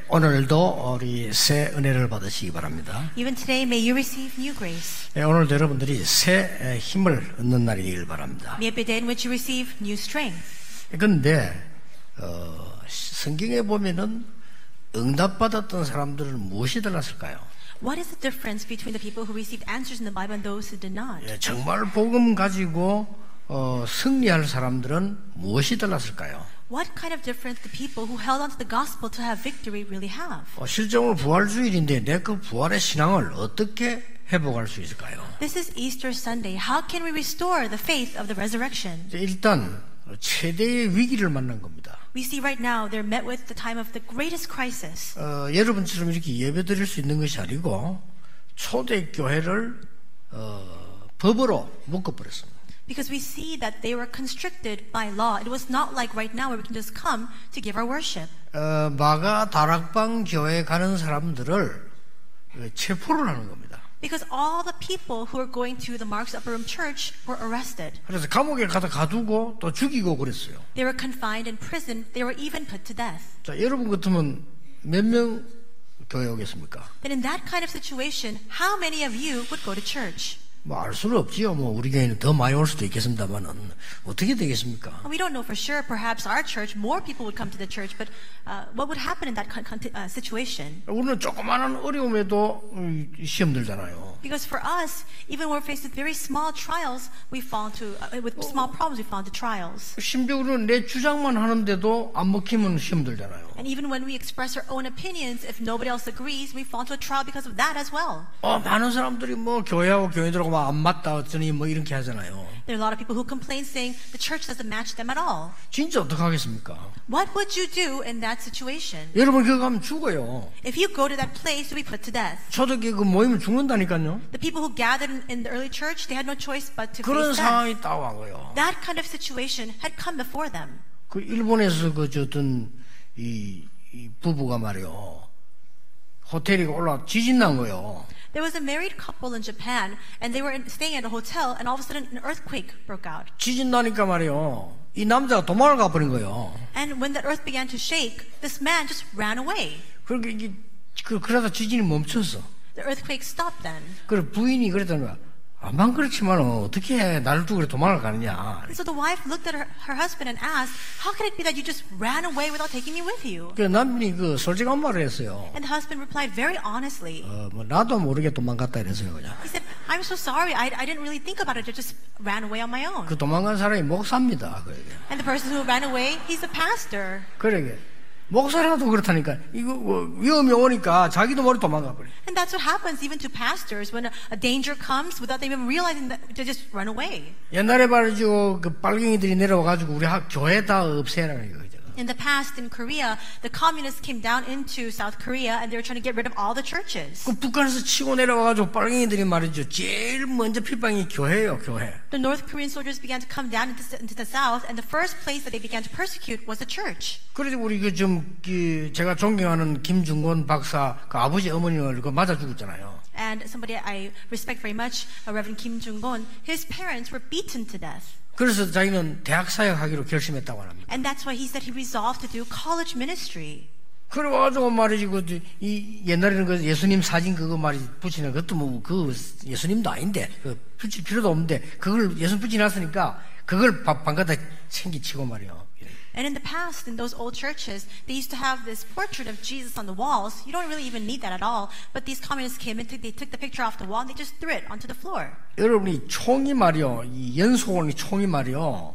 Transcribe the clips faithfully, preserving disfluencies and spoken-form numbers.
오늘도 우리 새 은혜를 받으시기 바랍니다. Even today, may you receive new grace. 네, 오늘도 여러분들이 새 힘을 얻는 날이길 바랍니다. May it be a day in which you receive new strength. 그런데 어, 성경에 보면은 응답받았던 사람들은 무엇이 달랐을까요? What is the difference between the people who received answers in the Bible and those who did not? 예, 정말 복음 가지고 어, 승리할 사람들은 무엇이 달랐을까요? What kind of difference the people who held on to the gospel to have victory really have? 어, 실제로 부활주일인데 내 그 부활의 신앙을 어떻게 회복할 수 있을까요? This is Easter Sunday. How can we restore the faith of the resurrection? 일단 최대의 위기를 만난 겁니다. We see right now they're met with the time of the greatest crisis. 어, 여러분처럼 이렇게 예배 드릴 수 있는 것이 아니고 초대교회를 어, 법으로 묶어버렸습니다. Because we see that they were constricted by law. It was not like right now where we can just come to give our worship. 어, 마가 다락방 교회 가는 사람들을 체포를 하는 겁니다. Because all the people who were going to the Mark's Upper Room Church were arrested. 그래서 감옥에 가다 가두고 또 죽이고 그랬어요. They were confined in prison. They were even put to death. 자, 여러분 같으면 몇 명 교회 오겠습니까? Then in that kind of situation, how many of you would go to church? 뭐 알 수는 없지요. 뭐 우리 교회는 더 많이 올 수도 있겠습니다만은 어떻게 되겠습니까? We don't know for sure. Perhaps our church, more people would come to the church. But uh, what would happen in that con- con- uh, situation? 우리는 조그마한 어려움에도 시험 들잖아요. Because for us, even when we're faced with very small trials, we fall into uh, with small problems. We fall into trials. 심지어 우리는 내 주장만 하는데도 안 먹히면 시험 들잖아요. And even when we express our own opinions, if nobody else agrees, we fall into a trial because of that as well. 어, 많은 사람들이 뭐 교회하고 교회들하고 막 안 맞다 어쩌니 뭐 이렇게 하잖아요. There are a lot of people who complain saying the church doesn't match them at all. 진짜 어떡하겠습니까? What would you do in that situation? 여러분 거기 가면 죽어요. If you go to that place, you'll be put to death. 초대교회 그 모이면 죽는다니까요. The people who gathered in, in the early church, they had no choice but to 그런 face death. 상황이 딱 와고요. That kind of situation had come before them. 그 일본에서 그 어떤 이, 이 부부가 말이요. 호텔에 올라 지진 난 거요. There was a married couple in Japan, and they were in, staying at a hotel, and all of a sudden an earthquake broke out. 지진 나니까 말이요. 이 남자가 도망을 가버린 거예요. And when the earth began to shake, this man just ran away. 그러니까 이게 그 그러다 지진이 멈췄어. The earthquake stopped then. 그래 부인이 그랬다는 거야. 아만 그렇지만 어떻게 해? 나를 두고 도망을 가느냐. And so the wife looked at her, her husband and asked, "How can it be that you just ran away without taking me with you?" 그 남편이 그 솔직한 말을 했어요. And the husband replied very honestly. 어, 뭐 나도 모르게 도망갔다 이랬어요 그냥. He said, "I'm so sorry. I, I didn't really think about it. I just ran away on my own." 그 도망간 사람이 목사입니다. 그러게. And the person who ran away, he's a pastor. 그러게. 목사라도 그렇다니까. 이거 뭐 위험이 오니까 자기도 모르게 도망가 버려. And that's what happens even to pastors when a, a danger comes without them even realizing that they just run away. 옛날에 말이죠. 그 빨갱이들이 내려와가지고 우리 학 교회 다 없애라는 거죠. In the past in Korea, the communists came down into South Korea and they were trying to get rid of all the churches. 그 북한에서 치고 내려와가지고 빨갱이들이 말이죠. 제일 먼저 필방이 교회예요, 교회. The North Korean soldiers began to come down into, into the south, and the first place that they began to persecute was the church. 그래서 우리 그 좀 그 제가 존경하는 김중곤 박사 그 아버지 어머니를 그 맞아 죽었잖아요. And somebody I respect very much, uh, Reverend Kim Jung-gon, his parents were beaten to death. 그래서 자기는 대학 사역하기로 결심했다고 합니다. And that's why he said he resolved to do college ministry. 그래가지고 말이지 그 이 옛날에는 그 예수님 사진 그거 말이 붙이는 것도 뭐 그 예수님도 아닌데 그 붙일 필요도 없는데 그걸 예수 붙여놨으니까 그걸 방가다 챙기치고 말이요. And in the past, in those old churches, they used to have this portrait of Jesus on the walls. You don't really even need that at all. But these communists came in, they took the picture off the wall, and they just threw it onto the floor. 여러분이 총이 말이요, 이 연소원이 총이 말이요,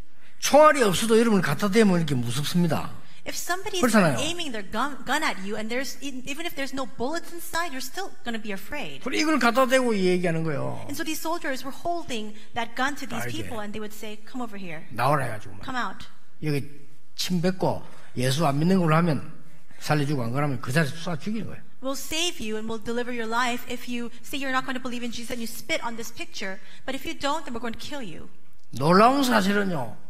총알이 없어도 여러분 갖다 대면 이렇게 무섭습니다. If somebody's 그렇잖아요. aiming their gun, gun at you, and there's even if there's no bullets inside, you're still going to be afraid. 그래 이걸 갖다 대고 얘기하는 거예요. And so these soldiers were holding that gun to these 알게. people, and they would say, "Come over here, 나오라 해가지고 말. come out." 여기 침 뱉고 예수 안 믿는 걸로 하면 살려주고 안 그러면 그 자리에서 쏴 죽이는 거예요. We'll save you and we'll deliver your life if you say you're not going to believe in Jesus and you spit on this picture. But if you don't, then we're going to kill you. 놀라운 사실은요,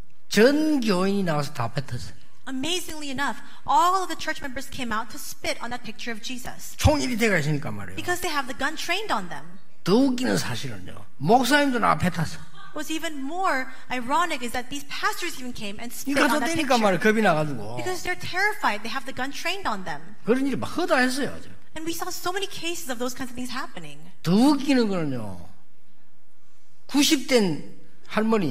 전 교인이 나와서 다 뱉었어요. Amazingly enough, all of the church members came out to spit on that picture of Jesus. 총일이 돼가 있으니까 말이에요. Because they have the gun trained on them. 더 웃기는 사실은요, 목사님도 나 뱉었어. What's even more ironic is that these pastors even came and 이 spit on 갖다 that 대니까 picture. 말이야 겁이 나가지고 Because they're terrified. They have the gun trained on them. 그런 일이 막 허다했어요. 아주. And we saw so many cases of those kinds of things happening. 더 웃기는 거는요. 구십 된 할머니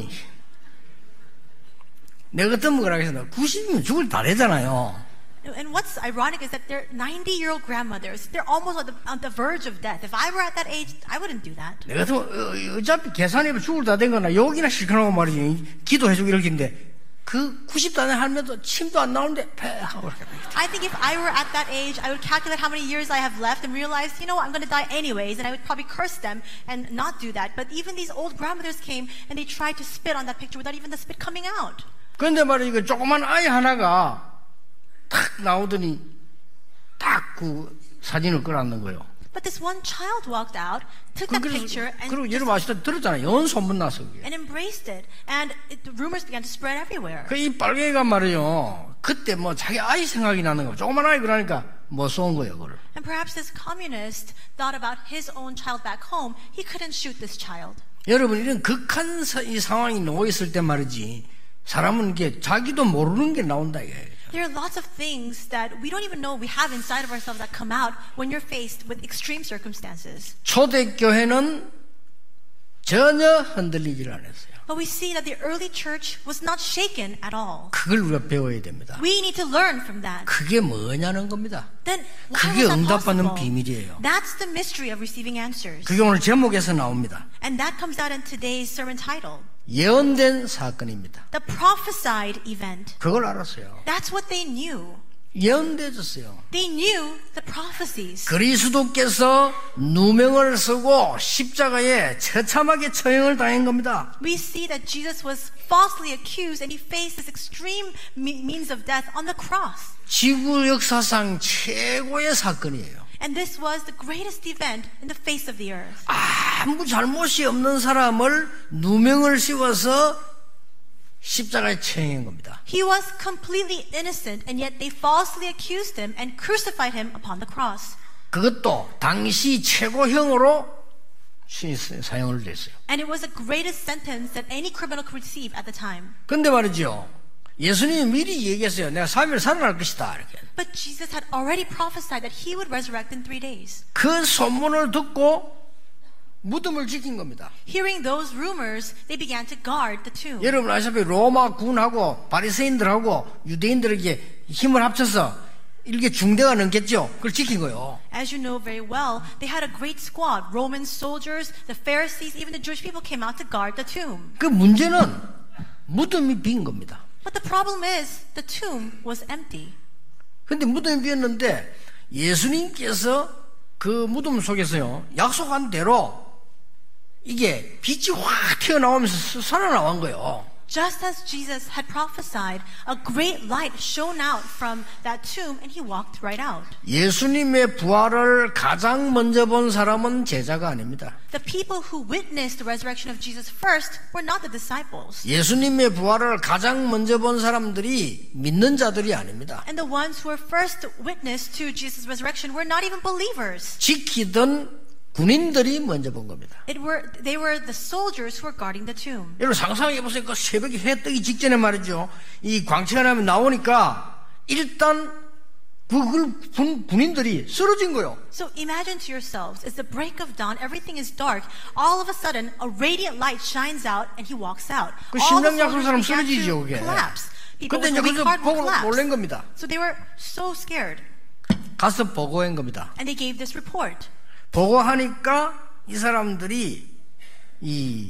내 같으면 그러겠습니다. 구십이면 죽을 다 되잖아요. And what's ironic is that they're ninety-year-old grandmothers. They're almost on the, on the verge of death. If I were at that age, I wouldn't do that. 내 같으면 어, 어차피 계산해면 죽을 다 된 거나 여기나 실컷하고 말이지 기도해주고 이럴 텐데 그 구십 단에 할매도 침도 안 나오는데 패 하고 이렇게 I think if I were at that age, I would calculate how many years I have left and realize, you know what, I'm going to die anyways, and I would probably curse them and not do that. But even these old grandmothers came and they tried to spit on that picture without even the spit coming out. 그런데 말이야 이거 조그만 아이 하나가 탁 나오더니 딱 그 사진을 끌어안는 거예요. But this one child walked out, took that picture, and, 그리고 여러분 아시다 들었잖아요. 연 소문 났어 그게. and embraced it. And it, the rumors began to spread everywhere. 그 이 빨갱이가 말이요. 그때 뭐 자기 아이 생각이 나는 거. 조그만 아이 그러니까 못 쏜 거예요, 그걸. And perhaps this communist thought about his own child back home. He couldn't shoot this child. 여러분 이런 극한 사, 이 상황이 놓여 있을 때 말이지. 사람은 이게 자기도 모르는 게 나온다 이게. There are lots of things that we don't even know we have inside of ourselves that come out when you're faced with extreme circumstances. 초대교회는 전혀 흔들리질 않았어요. But we see that the early church was not shaken at all. 그걸 우리가 배워야 됩니다. We need to learn from that. 그게 뭐냐는 겁니다. Then why 그게 was that 응답받는 possible? 비밀이에요. That's the mystery of receiving answers. 그게 오늘 제목에서 나옵니다. And that comes out in today's sermon title. 예언된 사건입니다. The prophesied event. 그걸 알았어요. That's what they knew. 예언되었어요. They knew the prophecies. 그리스도께서 누명을 쓰고 십자가에 처참하게 처형을 당한 겁니다. We see that Jesus was falsely accused and he faced this extreme me- means of death on the cross. 지구 역사상 최고의 사건이에요. And this was the greatest event in the face of the earth. 아무 잘못이 없는 사람을 누명을 씌워서 십자가에 처형한 겁니다. He was completely innocent and yet they falsely accused him and crucified him upon the cross. 그것도 당시 최고형으로 사형을 냈어요. And it was the greatest sentence that any criminal could receive at the time. 근데 말이죠. 예수님이 미리 얘기했어요. 내가 삼 일 살아날 것이다. 이렇게. But Jesus had already prophesied that he would resurrect in three days. 그 소문을 듣고 무덤을 지킨 겁니다. Hearing those rumors, they began to guard the tomb. 여러분 아시다시피 로마 군하고 바리새인들하고 유대인들에게 힘을 합쳐서 이렇게 중대가 넘겠죠. 그걸 지킨 거예요. As you know very well, they had a great squad. Roman soldiers, the Pharisees, even the Jewish people came out to guard the tomb. 그 문제는 무덤이 빈 겁니다. But the problem is, the tomb was empty. 근데 무덤이 비었는데 예수님께서 그 무덤 속에서요 약속한 대로 이게 빛이 확 튀어나오면서 살아나온 거예요. Just as Jesus had prophesied, a great light shone out from that tomb and he walked right out. 예수님의 부활을 가장 먼저 본 사람은 제자가 아닙니다. The people who witnessed the resurrection of Jesus first were not the disciples. 예수님의 부활을 가장 먼저 본 사람들이 믿는 자들이 아닙니다. And the ones who were first witness to Jesus' resurrection were not even believers. 지키던 군인들이 먼저 본 겁니다. It were, they were the soldiers who were guarding the tomb. 여러분 상상해 보세요. 그 새벽에 해 뜨기 직전에 말이죠. 이 광채가 나면 나오니까 일단 그걸 군, 군인들이 쓰러진 거예요. So imagine to yourselves, it's the break of dawn, everything is dark. All of a sudden, a radiant light shines out and he walks out. 그 All the 심장 약한 사람 soldiers began 쓰러지죠, to 그게. collapse. People 근데 with 이제 weak 그래서 heart would 보고 collapse. 놀란 겁니다. So they were so scared. 가서 보고한 겁니다. And they gave this report. 보고하니까 이 사람들이 이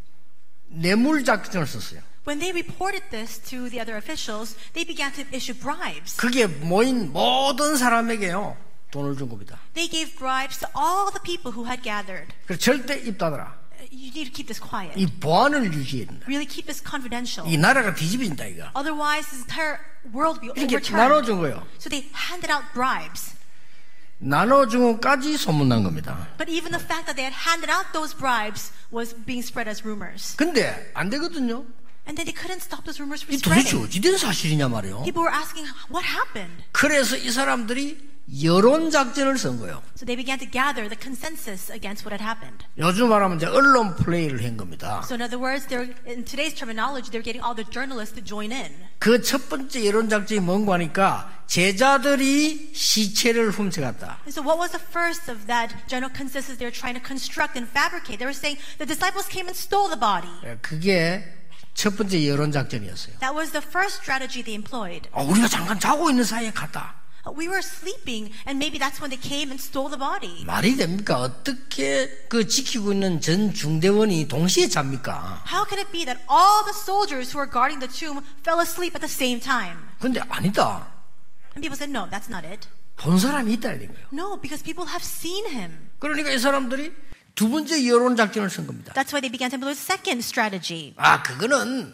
뇌물 작전을 썼어요. When they reported this to the other officials, they began to issue bribes. 그게 모인 모든 사람에게요 돈을 준 겁니다. They gave bribes to all the people who had gathered. 그래서 절대 입 닫아라. You need to keep this quiet. 이 보안을 유지해야 된다. Really keep this confidential. 이 나라가 뒤집어진다 이거. Otherwise, this entire world will be 이렇게 overturned. 나눠준 거예요. So they handed out bribes. 나눠준 것까지 소문난 겁니다. But even the fact that they had handed out those bribes was being spread as rumors. 근데 안 되거든요. And then they couldn't stop those rumors from 이 도대체 spreading. 어찌된 사실이냐 말이에요. People were asking, what happened? 그래서 이 사람들이 여론 작전을 쓴 거예요. So they began to gather the consensus against what had happened. 요즘 말하면 이제 언론 플레이를 한 겁니다. So in other words, they're, in today's terminology, they're getting all the journalists to join in. 그 첫 번째 여론 작전이 뭔가 하니까 제자들이 시체를 훔쳐갔다. And so what was the first of that general consensus they're trying to construct and fabricate? They were saying the disciples came and stole the body. 그게 첫 번째 여론 작전이었어요. That was the first strategy they employed. 어, 우리가 잠깐 자고 있는 사이에 갔다. We were sleeping, and maybe that's when they came and stole the body. 말이 됩니까? 어떻게 그 지키고 있는 전 중대원이 동시에 잡니까? How can it be that all the soldiers who were guarding the tomb fell asleep at the same time? 근데 아니다. And people said, no, that's not it. 본 사람이 있다 이런 거예요. No, because people have seen him. 그러니까 이 사람들이 두 번째 여론 작전을 쓴 겁니다. That's why they began to employ the second strategy. 아, 그거는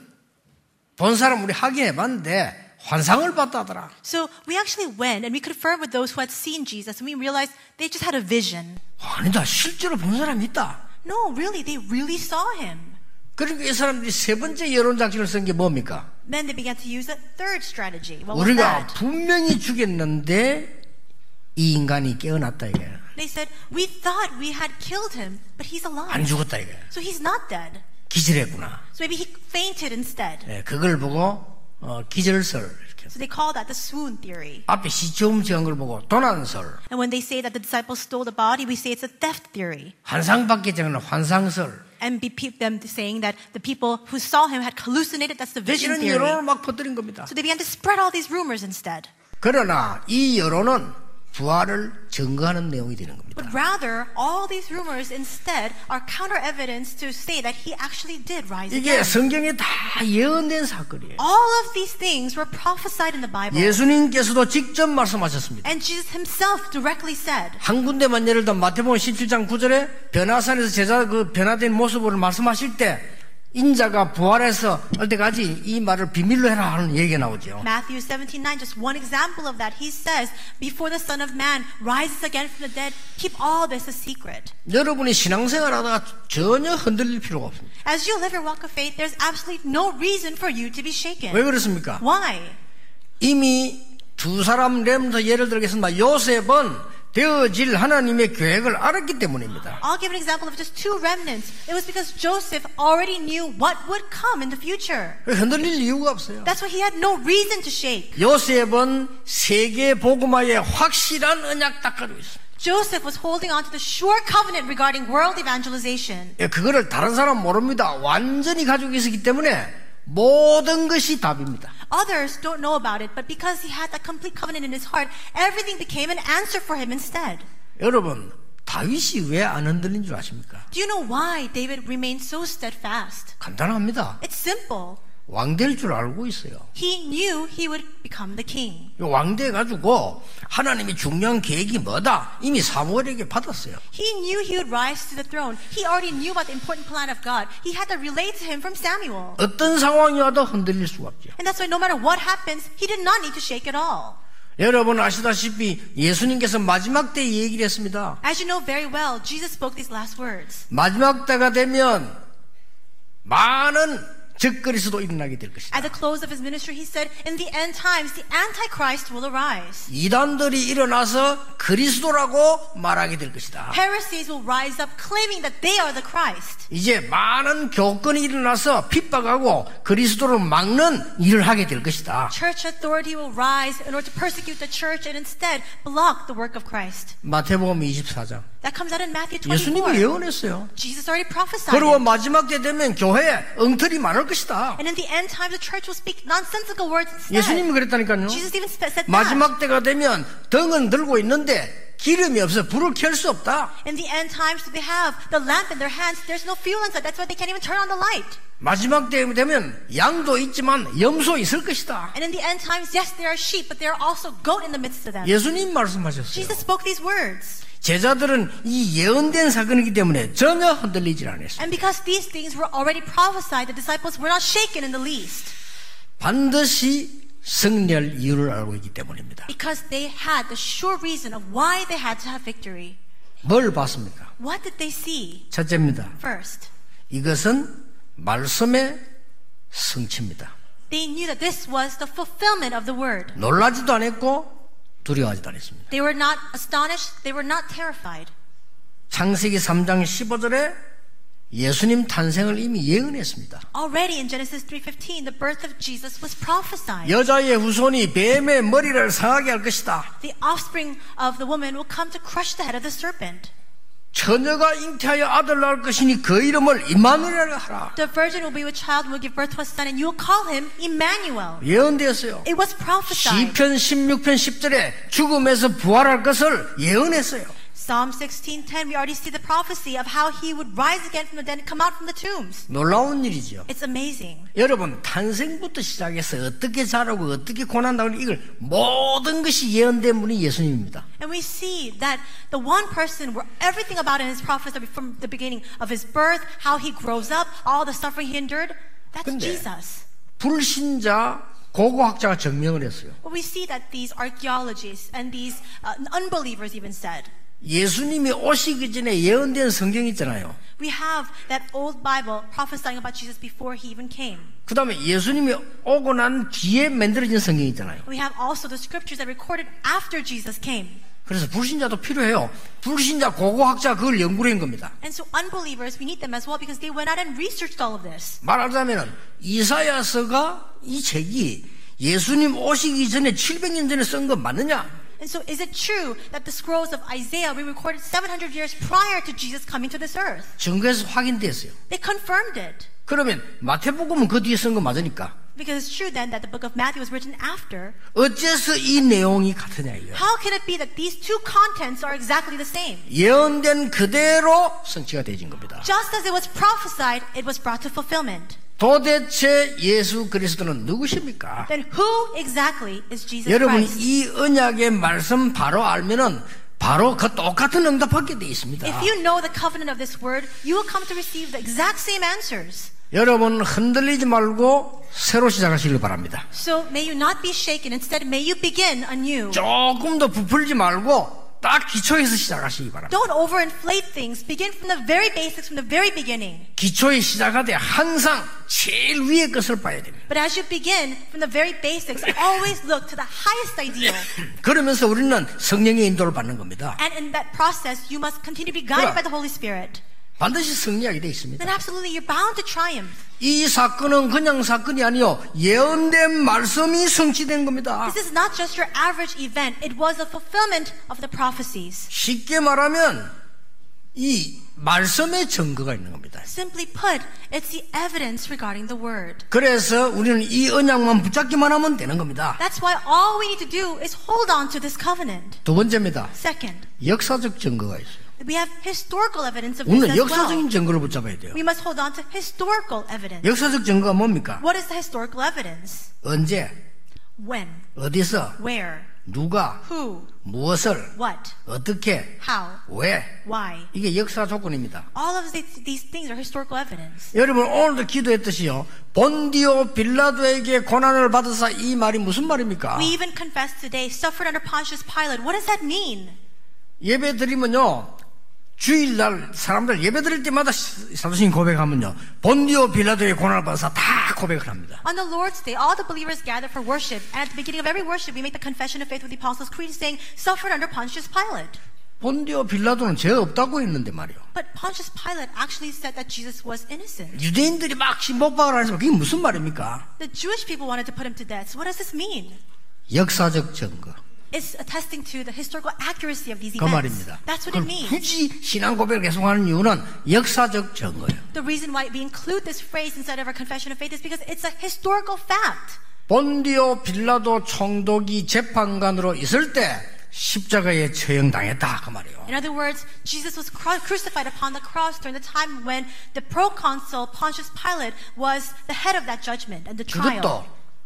본 사람 우리 확인해봤는데 환상을 봤다더라. So we actually went and we confirmed with those who had seen Jesus, and we realized they just had a vision. 아니다, 실제로 본 사람이 있다. No, really, they really saw him. 그러니까 이 사람들이 세 번째 여론 작전을 쓴 게 뭡니까? Then they began to use a third strategy. What was 우리가 that? 분명히 죽였는데 이 인간이 깨어났다 이거야. They said, we thought we had killed him, but he's 안 alive. 죽었다 이거야. So he's not dead. 기절했구나. So maybe he fainted instead. 네, 그걸 보고 어, 기절설 이렇게. So they call that the swoon theory. 앞에 시체 훔쳐간 걸 보고 도난설. And when they say that the disciples stole the body, we say it's a theft theory. 환상밖에 적은 환상설. And be pe- them saying that the people who saw him had hallucinated, that's the vision 이런 theory. 여론을 막 퍼뜨린 겁니다. So they began to spread all these rumors instead. 그러나 이 여론은 부활을 증거하는 내용이 되는 겁니다. But rather, all these rumors instead are counter evidence to say that he actually did rise 이게 again. 성경에 다 예언된 사건이에요. All of these things were prophesied in the Bible. 예수님께서도 직접 말씀하셨습니다. And Jesus himself directly said, 한 군데만 예를 들면 마태복음 십칠 장 구 절에 변화산에서 제자 그 변화된 모습을 말씀하실 때 인자가 부활해서 올 때까지 이 말을 비밀로 해라 하는 얘기가 나오죠. Matthew seventeen nine, just one example of that. He says, before the Son of Man rises again from the dead, keep all this a secret. 여러분이 신앙생활하다가 전혀 흔들릴 필요가 없습니다. As you live your walk of faith, there's absolutely no reason for you to be shaken. 왜 그렇습니까? Why? 이미 두 사람 렘더 예를 들겠습니다. 요셉은 되어질 하나님의 계획을 알았기 때문입니다. I'll give an example of just two remnants. It was because Joseph already knew what would come in the future. 흔들릴 이유가 없어요. That's why he had no reason to shake. 요셉은 세계 복음화의 확실한 언약 딱 가지고 있어요. Joseph was holding on to the sure covenant regarding world evangelization. 예, 그거를 다른 사람 모릅니다. 완전히 가지고 있었기 때문에 모든 것이 답입니다. Others don't know about it, but because he had that complete covenant in his heart, everything became an answer for him instead. 여러분, 다윗이 왜 안 흔들린 줄 아십니까? Do you know why David remained so steadfast? 간단합니다. It's simple. 왕 될 줄 알고 있어요. He knew he would become the king. 왕 돼가지고 하나님이 중요한 계획이 뭐다 이미 사무엘에게 받았어요. He knew he would rise to the throne. He already knew about the important plan of God. He had to relate to him from Samuel. 어떤 상황이 와도 흔들릴 수가 없죠. And that's why no matter what happens, he did not need to shake at all. 여러분 아시다시피 예수님께서 마지막 때 얘기를 했습니다. As you know very well, Jesus spoke these last words. 마지막 때가 되면 많은 적그리스도 일어나게 될 것이다. At the close of his ministry, he said, in the end times, the Antichrist will arise. 이단들이 일어나서 그리스도라고 말하게 될 것이다. Heresies will rise up claiming that they are the Christ. 이제 많은 교권이 일어나서 핍박하고 그리스도를 막는 일을 하게 될 것이다. Church authority will rise in order to persecute the church and instead block the work of Christ. 마태복음 이십사 장. That comes out in Matthew 예수님이 twenty-four. 예언했어요. Jesus already prophesied 그리고 it. 마지막 때 되면 교회에 엉터리 많을 것이다. And in the end times, the church will speak nonsensical words instead. 예수님이 그랬다니까요. Jesus even said that. 마지막 때가 되면 등은 들고 있는데 기름이 없어 불을 켤 수 없다. In the end times, they have the lamp in their hands. There's no fuel inside. That's why they can't even turn on the light. 마지막 때 되면 양도 있지만 염소 있을 것이다. And in the end times, yes, there are sheep, but there are also goat in the midst of them. 예수님 말씀하셨어요. Jesus spoke these words. 제자들은 이 예언된 사건이기 때문에 전혀 흔들리질 않았어요. And because these things were already prophesied, the disciples were not shaken in the least. 반드시 승리할 이유를 알고 있기 때문입니다. Because they had the sure reason of why they had to have victory. 뭘 봤습니까? What did they see? 첫째입니다. First, 이것은 말씀의 성취입니다. they knew that this was the fulfillment of the word. 놀라지도 않았고 두려워하지도 않았습니다. They were not astonished. They were not terrified. 창세기 삼 장 십오 절에 예수님 탄생을 이미 예언했습니다. Already in Genesis three fifteen, the birth of Jesus was prophesied. 여자의 후손이 뱀의 머리를 상하게 할 것이다. The offspring of the woman will come to crush the head of the serpent. 처녀가 잉태하여 아들 낳을 것이니 그 이름을 임마누엘이라 하라. The virgin will be with child and will give birth to a son, and you will call him Emmanuel. 예언되었어요. It was prophesied. 시편 십육 편 십 절에 죽음에서 부활할 것을 예언했어요. Psalm sixteen ten, we already see the prophecy of how he would rise again from the dead and come out from the tombs. 놀라운 일이죠. It's amazing. 여러분, 탄생부터 시작해서 어떻게 자라고 어떻게 고난당하고 이걸 모든 것이 예언된 분이 예수님입니다. And we see that the one person where everything about him is prophesied from the beginning of his birth, how he grows up, all the suffering he endured, that's 근데 Jesus. 불신자 고고학자가 증명을 했어요. But we see that these archaeologists and these uh, unbelievers even said, 예수님이 오시기 전에 예언된 성경 있잖아요. we have that old Bible prophesying about Jesus before he even came. 그 다음에 예수님이 오고 난 뒤에 만들어진 성경 있잖아요. We have also the scriptures that recorded after Jesus came. 그래서 불신자도 필요해요. 불신자 고고학자 그걸 연구를 한 겁니다. And so unbelievers, we need them as well because they went out and researched all of this. 말하자면 이사야서가 이 책이 예수님 오시기 전에 칠백 년 전에 쓴 거 맞느냐? And so is it true that the scrolls of Isaiah were recorded seven hundred years prior to Jesus coming to this earth? 증거에서 확인됐어요. They confirmed it. 그러면 마태복음은 그 뒤에 쓴 거 맞으니까 Because it's true then that the book of Matthew was written after. 어째서 이 내용이 같으냐 이거예요. How can it be that these two contents are exactly the same? 예언된 그대로 성취가 되어진 겁니다. Just as it was prophesied, it was brought to fulfillment. 도대체 예수 그리스도는 누구십니까? Then who exactly is Jesus 여러분 Christ? 이 언약의 말씀 바로 알면은 바로 그 똑같은 응답하게 돼 있습니다. If you know the covenant of this word, you will come to receive the exact same answers. 여러분 흔들리지 말고 새로 시작하시길 바랍니다. So may you not be shaken. Instead, may you begin anew. 조금 더 부풀지 말고 딱 기초에서 시작하시기 바랍니다. Don't overinflate things. Begin from the very basics, from the very beginning. 기초에 시작하되 항상 제일 위의 것을 봐야 됩니다. But as you begin from the very basics, always look to the highest ideal. 그러면서 우리는 성령의 인도를 받는 겁니다. And in that process, you must continue to be guided by the Holy Spirit. 반드시 승리하게 되어 있습니다. Then absolutely, you're bound to triumph. 이 사건은 그냥 사건이 아니요 예언된 말씀이 성취된 겁니다. This is not just your average event. It was a fulfillment of the prophecies. 쉽게 말하면 이 말씀의 증거가 있는 겁니다. Simply put, it's the evidence regarding the word. 그래서 우리는 이 언약만 붙잡기만 하면 되는 겁니다. That's why all we need to do is hold on to this covenant. 두 번째입니다. Second, 역사적 증거가 있어요. we have historical evidence of this 우리는 as well. 역사적인 증거를 붙잡아야 돼요. We must hold on to historical evidence. 역사적 증거가 뭡니까? What is the historical evidence? 언제, When? 어디서, Where? 누가, Who? 무엇을, What? 어떻게, How? 왜 Why? 이게 역사 조건입니다. All of these, these things are historical evidence. 여러분 오늘도 기도했듯이요 본디오 빌라도에게 고난을 받으사 이 말이 무슨 말입니까? We even confess today, suffered under Pontius Pilate. What does that mean? 예배 드리면요 주일날 사람들 예배 드릴 때마다 사도신 고백하면요 본디오 빌라도의 고난을 받아서 다 고백을 합니다. On the Lord's Day, all the believers gather for worship, and at the beginning of every worship, we make the confession of faith with the Apostles' Creed, saying, "Suffered under Pontius Pilate." 본디오 빌라도는 죄 없다고 했는데 말이요. But Pontius Pilate actually said that Jesus was innocent. 유대인들이 막 신복박을 하면서 그게 무슨 말입니까? The Jewish people wanted to put him to death. So what does this mean? 역사적 증거. It's attesting to the historical accuracy of these 그 events. 말입니다. That's what 그럼 it means. 굳이 신앙 고백을 계속하는 이유는 역사적 증거예요. The reason why we include this phrase inside of our confession of faith is because it's a historical fact. 본디오 빌라도 총독이 재판관으로 있을 때 십자가에 처형당했다 그 말이에요. In other words, Jesus was crucified upon the cross during the time when the proconsul Pontius Pilate was the head of that judgment and the trial. 그것도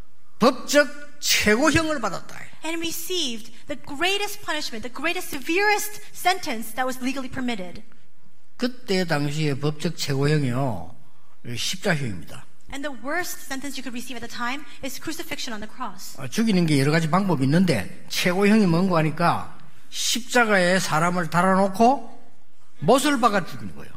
법적 최고형을 받았다. And received the greatest punishment, the greatest, severest sentence that was legally permitted. 그때 당시에 법적 최고형이요 십자형입니다. And the worst sentence you could receive at the time is crucifixion on the cross. 죽이는 게 여러 가지 방법이 있는데 최고형이 뭔가 하니까 십자가에 사람을 달아놓고 못을 박아 죽이는 거예요.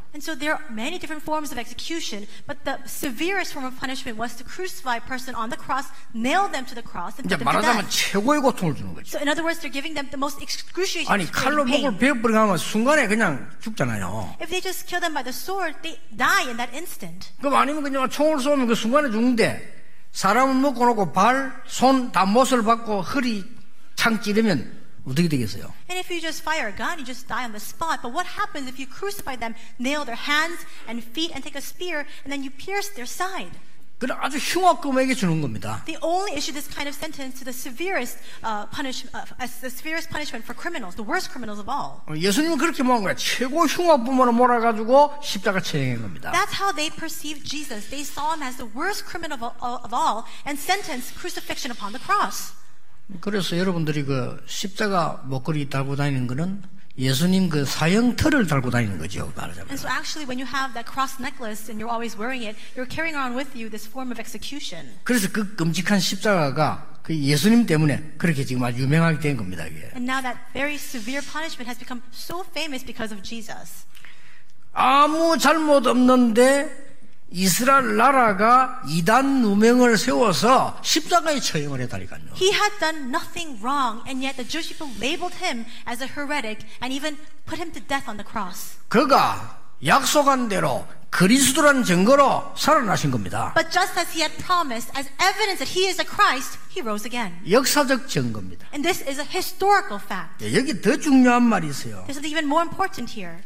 And so there are many different forms of execution, but the severest form of punishment was to crucify a person on the cross, nail them to the cross, and 이제 put them to 말하자면 death. 최고의 고통을 주는 거죠. So in other words, they're giving them the most excruciating 아니 칼로 pain. 목을 베어버리면 순간에 그냥 죽잖아요. If they just kill them by the sword, they die in that instant. 그럼 아니면 그냥 총을 쏘면 그 순간에 죽는데 사람은 먹고 놓고 발, 손 다 못을 받고 허리 창 찌르면 어떻게 되겠어요? And if you just fire a gun, you just die on the spot. But what happens if you crucify them, nail their hands and feet, and take a spear, and then you pierce their side? 그래 아주 흉악금에게 주는 겁니다. They only issue this kind of sentence to the severest uh, punish, uh, as the severest punishment for criminals, the worst criminals of all. 예수님은 그렇게 모은 거야. 최고 흉악범으로 몰아가지고 십자가 처형한 겁니다. That's how they perceived Jesus. They saw him as the worst criminal of all, of all and sentenced crucifixion upon the cross. 그래서 여러분들이 그 십자가 목걸이 달고 다니는 거는 예수님 그 사형틀을 달고 다니는 거죠, 말하자면. And so actually when you have that cross necklace and you're always wearing it, you're carrying around with you this form of execution. 그래서 그 끔찍한 십자가가 그 예수님 때문에 그렇게 지금 아주 유명하게 된 겁니다, 이게. And now that very severe punishment has become so famous because of Jesus. 아무 잘못 없는데 이스라엘 나라가 이단 누명을 세워서 십자가에 처형을 해달라니까요. He had done nothing wrong, and yet the Jewish people labeled him as a heretic and even put him to death on the cross. 그가 약속한 대로 그리스도라는 증거로 살아나신 겁니다. But just as he had promised, as evidence that he is the Christ, he rose again. 역사적 증거입니다. And this is a historical fact. 예, 여기 더 중요한 말이 있어요. There's something even more important here.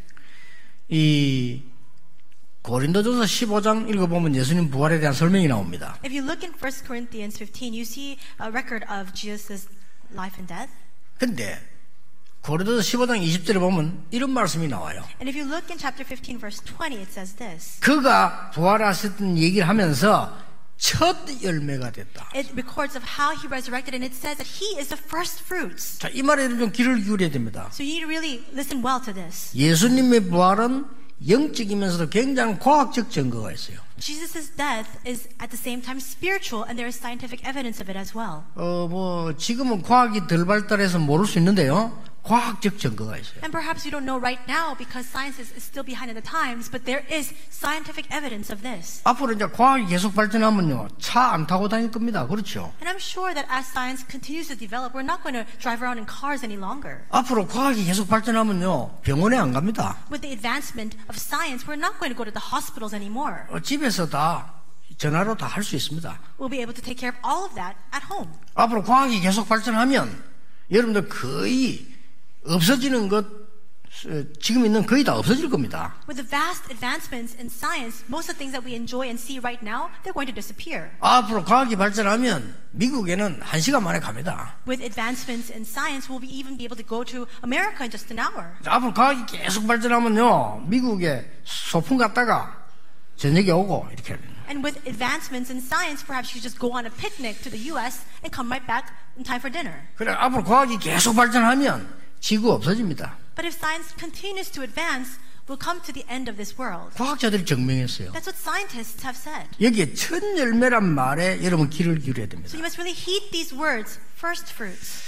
이 고린도전서 십오 장 읽어보면 예수님 부활에 대한 설명이 나옵니다. If you look in First Corinthians fifteen, you see a record of Jesus' life and death. 근데 고린도서 십오 장 이십 절에 보면 이런 말씀이 나와요. And if you look in chapter fifteen, verse twenty, it says this. 그가 부활하셨던 얘기를 하면서 첫 열매가 됐다. It records of how he resurrected, and it says that he is the first fruits. 자, 이 말에 좀 귀를 기울여야 됩니다. So you need to really listen well to this. 예수님의 부활은 영적이면서도 굉장히 과학적 증거가 있어요. Jesus' death is at the same time spiritual, and there is scientific evidence of it as well. 어, 뭐 지금은 과학이 덜 발달해서 모를 수 있는데요. 과학적 증거가 있어요. And perhaps you don't know right now because science is, is still behind in the times, but there is scientific evidence of this. 앞으로 이제 과학이 계속 발전하면요, 차 안 타고 다닐 겁니다. 그렇죠? And I'm sure that as science continues to develop, we're not going to drive around in cars any longer. 앞으로 과학이 계속 발전하면요, 병원에 안 갑니다. With the advancement of science, we're not going to go to the hospitals anymore. 어, 집에서 다 전화로 다 할 수 있습니다. We'll be able to take care of all of that at home. 앞으로 과학이 계속 발전하면 여러분들 거의 없어지는 것, 지금 있는 거의 다 없어질 겁니다. With the vast advancements in science, most of the things that we enjoy and see right now, they're going to disappear. 앞으로 과학이 발전하면 미국에는 한 시간 만에 갑니다. With advancements in science, we'll be even be able to go to America in just an hour. 앞으로 과학이 계속 발전하면요, 미국에 소풍 갔다가 저녁에 오고 이렇게 합니다. And with advancements in science, perhaps you just go on a picnic to the U S and come right back in time for dinner. 그래 앞으로 과학이 계속 발전하면 지구 없어집니다. But if science continues to advance, we'll come to the end of this world. 과학자들이 증명했어요. That's what scientists have said. 여기에 첫 열매란 말에 여러분 귀를 기울여야 So 됩니다. you must really heed these words, first fruits.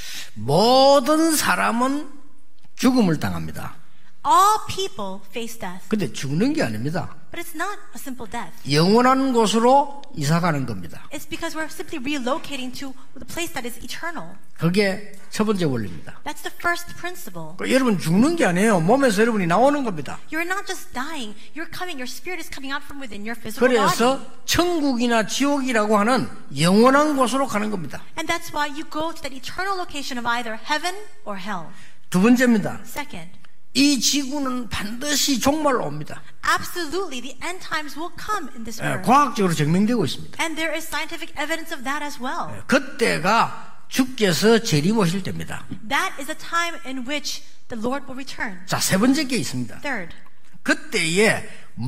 모든 사람은 죽음을 당합니다. All people face death. 근데 죽는 게 아닙니다. But it's not a simple death. 영원한 곳으로 이사가는 겁니다. It's because we're simply relocating to the place that is eternal. 그게 첫 번째 원리입니다. That's the first principle. 그러니까 여러분 죽는 게 아니에요. 몸에서 여러분이 나오는 겁니다. You're not just dying. You're coming. Your spirit is coming out from within your physical 그래서 body. 천국이나 지옥이라고 하는 영원한 곳으로 가는 겁니다. And that's why you go to that eternal location of either heaven or hell. 두 번째입니다. Second, 이 지구는 반드시 종말로 옵니다. absolutely, the end times will come in this 예, earth. 과학적으로 증명되고 있습니다. And there is scientific evidence of that as well. 그때가 주께서 재림오실 때입니다. That is a time in which the Lord will return. 자, 세 번째 게 있습니다. Third, 그때에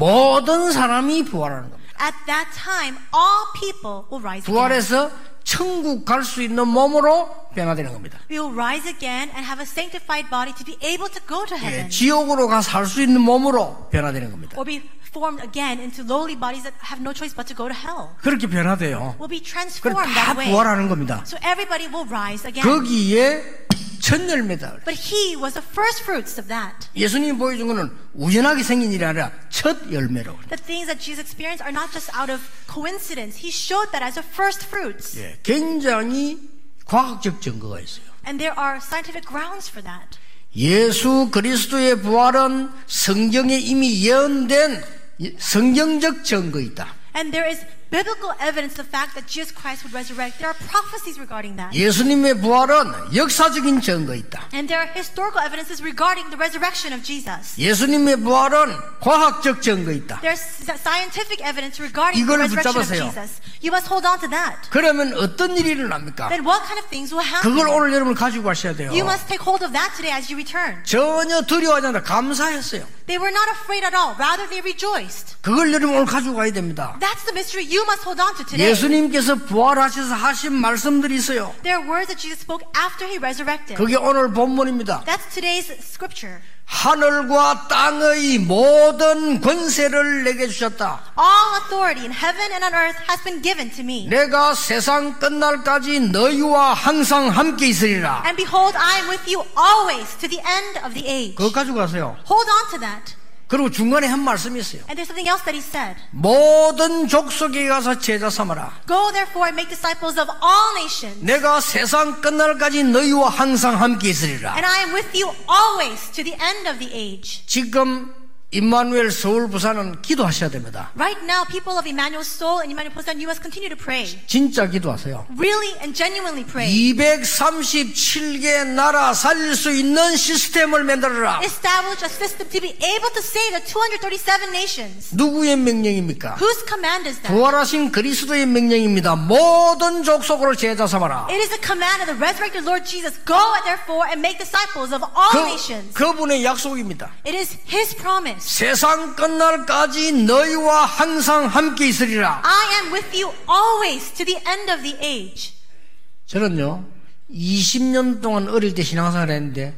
모든 사람이 부활하는 겁니다. at that time, all people will rise again. 부활해서 천국 갈 수 있는 몸으로 변화되는 겁니다. We will rise again and have a sanctified body to be able to go to 예, heaven. 지옥으로 가 살 수 있는 몸으로 변화되는 겁니다. Or be formed again into lowly bodies that have no choice but to go to hell. 그렇게 변화돼요. Will be 그럼 transformed 다 that way. 부활하는 겁니다. So everybody will rise again. 거기에 첫 열매다. But he was the first fruits of that. 예수님이 보여준 것은 우연하게 생긴 일이 아니라 첫 열매라고. The things that Jesus experienced are not just out of coincidence. He showed that as the first fruits. 예, 굉장히 과학적 증거가 있어요. And there are scientific grounds for that. 예수 그리스도의 부활은 성경에 이미 예언된 성경적 증거이다. And there is biblical evidence of the fact that Jesus Christ would resurrect. There are prophecies regarding that. 예수님의 부활은 역사적인 증거이다. And there are historical evidences regarding the resurrection of Jesus. 예수님의 부활은 과학적 증거이다. There's scientific evidence regarding the 이거를 resurrection of 붙잡으세요. Jesus. You must hold on to that. 그러면 어떤 일이 일어납니까? Then what kind of things will happen? 그걸 오늘 여러분 가지고 가셔야 돼요. You must take hold of that today as you return. 전혀 두려워하지 않아 감사했어요. They were not afraid at all. Rather, they rejoiced. 그걸 여러분 오늘 가지고 가야 됩니다. That's the mystery you must hold on to today. 예수님께서 부활하셔서 하신 말씀들이 있어요. There are words that Jesus spoke after he resurrected. 그게 오늘 본문입니다. That's today's scripture. 하늘과 땅의 모든 권세를 내게 주셨다. All authority in heaven and on earth has been given to me. 내가 세상 끝날까지 너희와 항상 함께 있으리라. And behold, I am with you always to the end of the age. 그거 가지고 가세요. Hold on to that. 그리고 중간에 한 말씀이 있어요. And there's something else that he said. 모든 족속에 가서 제자 삼아라. Go therefore and make disciples of all nations. 내가 세상 끝날까지 너희와 항상 함께 있으리라. And I am with you always to the end of the age. 지금 임마누엘 서울 부산은 기도하셔야 됩니다. Right now, people of Emmanuel Seoul and Emmanuel Busan, you must continue to pray. 진짜 기도하세요. Really and genuinely pray. 이백삼십칠 개 나라 살릴 수 있는 시스템을 만들어라. Establish a system to be able to save the two hundred thirty-seven nations. 누구의 명령입니까? Whose command is that? 부활하신 그리스도의 명령입니다. 모든 족속으로 제자 삼아라. It is a command of the resurrected Lord Jesus. Go therefore and make disciples of all 그, nations. 그분의 약속입니다. It is His promise. 세상 끝날까지 너희와 항상 함께 있으리라. I am with you always to the end of the age. 저는요 이십 년 동안 어릴 때 신앙생활을 했는데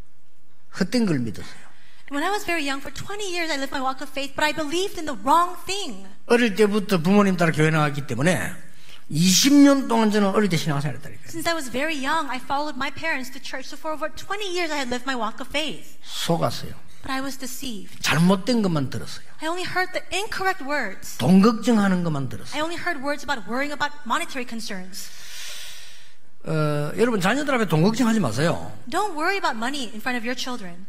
헛된 걸 믿었어요. When I was very young, for twenty years I lived my walk of faith, but I believed in the wrong thing. 어릴 때부터 부모님 따라 교회 나갔기 때문에 이십 년 동안 저는 어릴 때 신앙생활을 했다니까요. Since I was very young, I followed my parents to church. So for over twenty years I had lived my walk of faith. 속았어요. But I was deceived. 잘못된 것만 들었어요. I only heard the incorrect words. 돈 걱정하는 것만 I 들었어요. only heard words about worrying about monetary concerns. 어, 여러분 자녀들 앞에 돈 걱정하지 마세요. Don't worry about money in front of your children.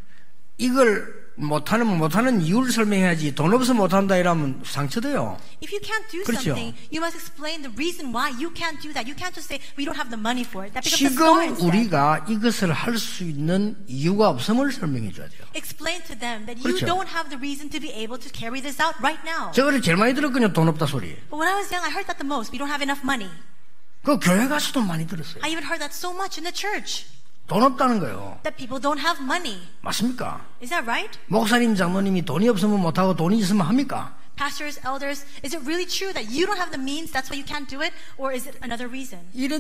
이걸 못하는 못하는 이유를 설명해야지. 돈 없어 못한다 이러면 상처돼요. If you can't do 그렇죠. something, you must explain the reason why you can't do that. You can't just say we don't have the money for it. That becomes a story 지금 instead. 우리가 이것을 할 수 있는 이유가 없음을 설명해 줘야 돼요. Explain to them that you 그렇죠. don't have the reason to be able to carry this out right now. 저 어릴 때 제일 많이 들었거든요. 돈 없다 소리. But when I was young, I heard that the most. We don't have enough money. 그 교회 가서도 많이 들었어요. I even heard that so much in the church. 돈 없다는 거예요. That people don't have money. 맞습니까? Is that right? 목사님, 장로님이 돈이 없으면 못하고 돈이 있으면 합니까? Pastors, elders, is it really true that you don't have the means, that's why you can't do it? Or is it another reason?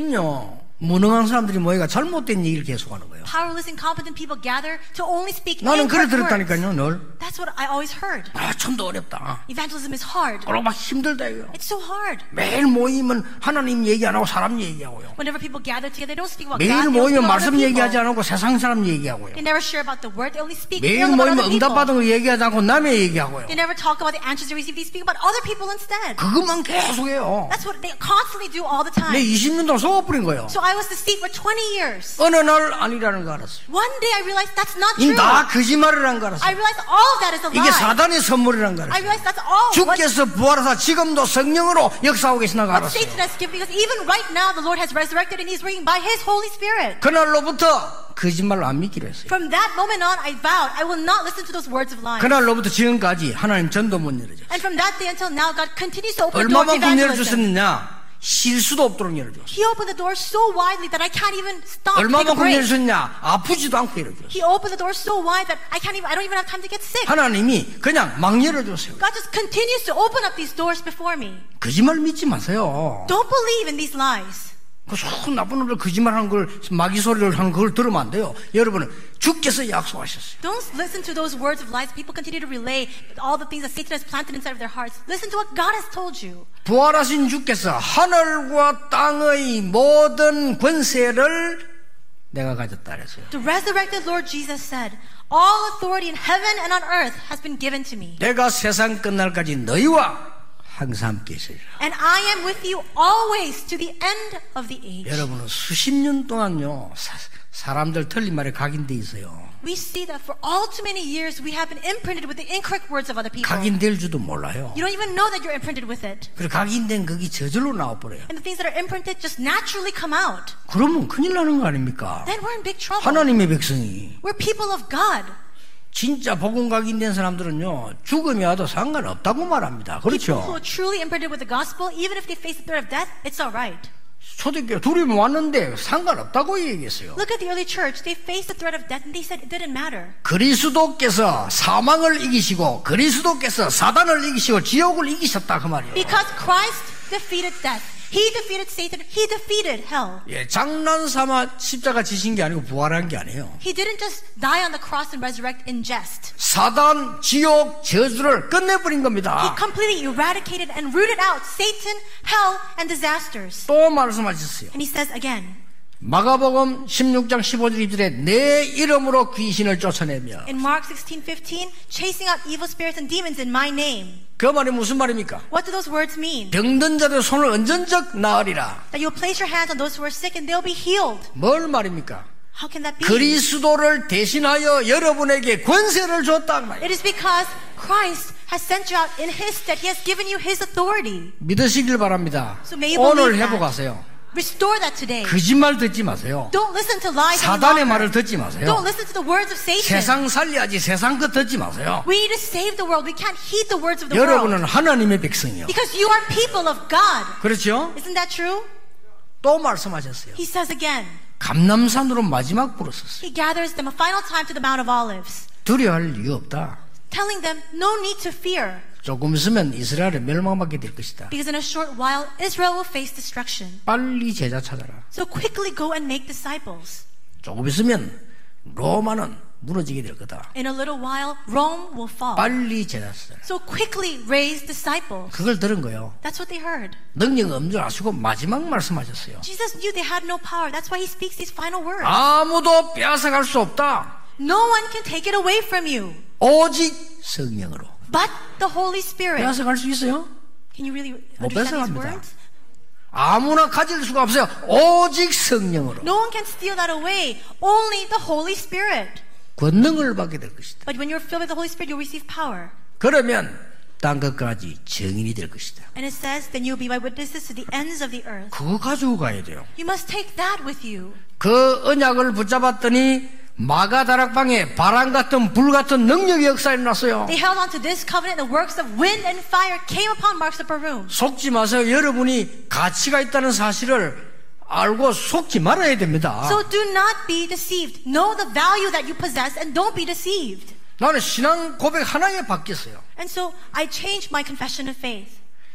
이런요 무능한 사람들이 모여가 잘못된 얘기를 계속하는 거예요. Powerless, incompetent people gather to only speak 나는 그래 incorrect words. 들었다니까요. 늘. That's what I always heard. 아, 참도 어렵다. Evangelism is hard. 오늘 막 힘들다 이거. It's so hard. 매일 모이면 하나님 얘기 안 하고 사람 얘기하고요. Whenever people gather together, they don't speak about 매일 God. They don't speak 모이면 about other 말씀 얘기하지 people. 않고 세상 사람 얘기하고요. They never share about the word. They only speak 매일 ill about 모이면 other people. 응답받은 거 얘기하지 않고 남의 얘기하고요. They never talk about the answers they receive. They speak about other people instead. 그것만 계속해요. That's what they constantly do all the 내 time. 이십 년 동안 속아버린 거예요. So I was deceived for twenty years. 어느 날 아니라는 거 알았어요. One day I realized that's not 이 true. 다 거짓말이라는 거 I 알았어요. realized all of that is a 이게 lie. 사단의 선물이라는 거 I 알았어요. realized that's all what, 주께서 부활하사 지금도 성령으로 역사하고 계시나 거 what 알았어요. Satan has given, because even right now the Lord has resurrected and He's working by His Holy Spirit. 그날로부터 거짓말을 안 믿기로 했어요. From that moment on, I vowed I will not listen to those words of lies. 그날로부터 지금까지 하나님 전도 문 열어줬어요. And from that day until now, God continues to open the door to 얼마만큼 evangelism. 열어줬느냐? 쉴 수도 없도록 열어줬어요. He opened the door so widely that I can't even stop, take a 얼마만큼 break. 열어줬냐? 아프지도 않고 열어줬어요. He opened the door so wide that I can't even, I don't even have time to get sick. 하나님이 그냥 막 열어줬어요. God just continues to open up these doors before me. 거짓말 믿지 마세요. Don't believe in these lies. 그 속 나쁜 놈들 거짓말하는 걸 마귀 소리를 하는 걸 들으면 안 돼요. 여러분은 주께서 약속하셨어요. Don't listen to those words of lies. People continue to relay all the things that Satan has planted inside of their hearts. Listen to what God has told you. 부활하신 주께서 하늘과 땅의 모든 권세를 내가 가졌다 그랬어요. The resurrected Lord Jesus said, all authority in heaven and on earth has been given to me. 내가 세상 끝날까지 너희와 항상 함께 있으리라. And I am with you always to the end of the age. 여러분은 수십 년 동안요 사, 사람들 틀린 말에 각인돼 있어요. We see that for all too many years we have been imprinted with the incorrect words of other people. 각인될 줄도 몰라요. You don't even know that you're imprinted with it. 그리고 각인된 그게 저절로 나와버려요. And the things that are imprinted just naturally come out. 그러면 큰일 나는 거 아닙니까? Then we're in big trouble. 하나님의 백성이 We're people of God. 진짜 복음 각인된 사람들은요 죽음이 와도 상관없다고 말합니다. People who 그렇죠? are truly imprinted with the gospel, even if they face the threat of death, it's all right. 초대교회 둘이 왔는데 상관없다고 얘기했어요. Look at the early church. They faced the threat of death and they said it didn't matter. 그리스도께서 사망을 이기시고 그리스도께서 사단을 이기시고 지옥을 이기셨다 그 말이에요. Because Christ defeated death. He defeated Satan. He defeated hell. 예, 장난삼아 십자가 지신 게 아니고 부활한 게 아니에요. He didn't just die on the cross and resurrect in jest. 사단, 지옥, 저주를 끝내버린 He 겁니다. completely eradicated and rooted out Satan, hell, and disasters. 또 말씀하셨어요. And he says again, 마가복음 십육 장 십오 절 이십 절에 내 이름으로 귀신을 쫓아내며 in Mark sixteen fifteen, chasing out evil spirits and demons in my name. 그 말이 무슨 말입니까? What do those words mean? 병든 자들 손을 언전적 나으리라. That you'll place your hands on those who are sick and they'll be healed. 뭘 말입니까? How can that be? 그리스도를 대신하여 여러분에게 권세를 줬다 그 말이에요. It is because Christ has sent you out in His stead. He has given you His authority. 믿으시길 바랍니다. So may you 오늘 believe that. 회복하세요. Restore that today. 거짓말 듣지 마세요. Don't listen to lies any 사단의 longer. 말을 듣지 마세요. Don't listen to the words of Satan. 세상 살려야지 세상 것 듣지 마세요. We need to save the world. We can't heed the words of the world. 여러분은 하나님의 백성이요. Because you are people of God. 그렇죠? Isn't that true? 또 말씀하셨어요. He says again. 감람산으로 마지막 부르셨어요. He gathers them a final time to the Mount of Olives, 두려워할 이유 없다. telling them no need to fear. 조금 있으면 이스라엘은 멸망받게 될 것이다. Because in a short while, Israel will face destruction. 빨리 제자 찾아라. So quickly go and make disciples. 조금 있으면 로마는 무너지게 될 거다. In a little while, Rome will fall. 빨리 제자 찾아라. So quickly raise disciples. 그걸 들은 거예요. That's what they heard. 능력 없는 줄 아시고 마지막 말씀하셨어요. Jesus knew they had no power. That's why he speaks these final words. 아무도 빼앗아갈 수 없다. No one can take it away from you. 오직 성령으로. But the Holy Spirit. 빼앗아갈 수 있어요? Can you really 못 understand these 뺏어갑니다. words? 아무나 가질 수가 없어요. 오직 성령으로. No one can steal that away. Only the Holy Spirit. 권능을 받게 될 것이다. But when you're filled with the Holy Spirit, you'll receive power. 그러면 땅 끝까지 증인이 될 것이다. And it says, then you'll be my witnesses to the ends of the earth. 그거 가지고 가야 돼요. You must take that with you. 그 언약을 붙잡았더니 마가 다락방에 바람 같은 불 같은 능력의 역사가 일어났어요. They held on to this covenant. The works of wind and fire came upon Mark's upper room. 속지 마세요. 여러분이 가치가 있다는 사실을 알고 속지 말아야 됩니다. So do not be deceived. Know the value that you possess and don't be deceived. 나는 신앙 고백 하나에 바뀌었어요. And so I changed my confession of faith.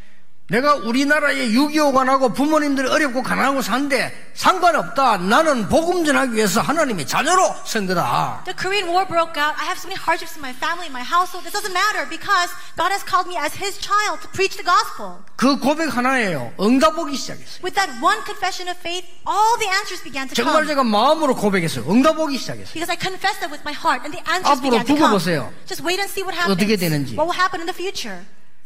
내가 우리나라에 육이오가 나고 부모님들이 어렵고 가난하고 사는데 상관없다. 나는 복음 전하기 위해서 하나님의 자녀로 선 거다. The Korean War broke out. I have so many hardships in my family, in my household. It doesn't matter because God has called me as His child to preach the gospel. 그 고백 하나예요. 응답 오기 시작했어요. With that one confession of faith, all the answers began to 정말 come. 제가 마음으로 고백했어요. 응답 오기 시작했어요. Because I confessed that with my heart and the answers 앞으로 began to 두고 come. 보세요. Just wait and see what happens. 어떻게 되는지. What will happen in the future?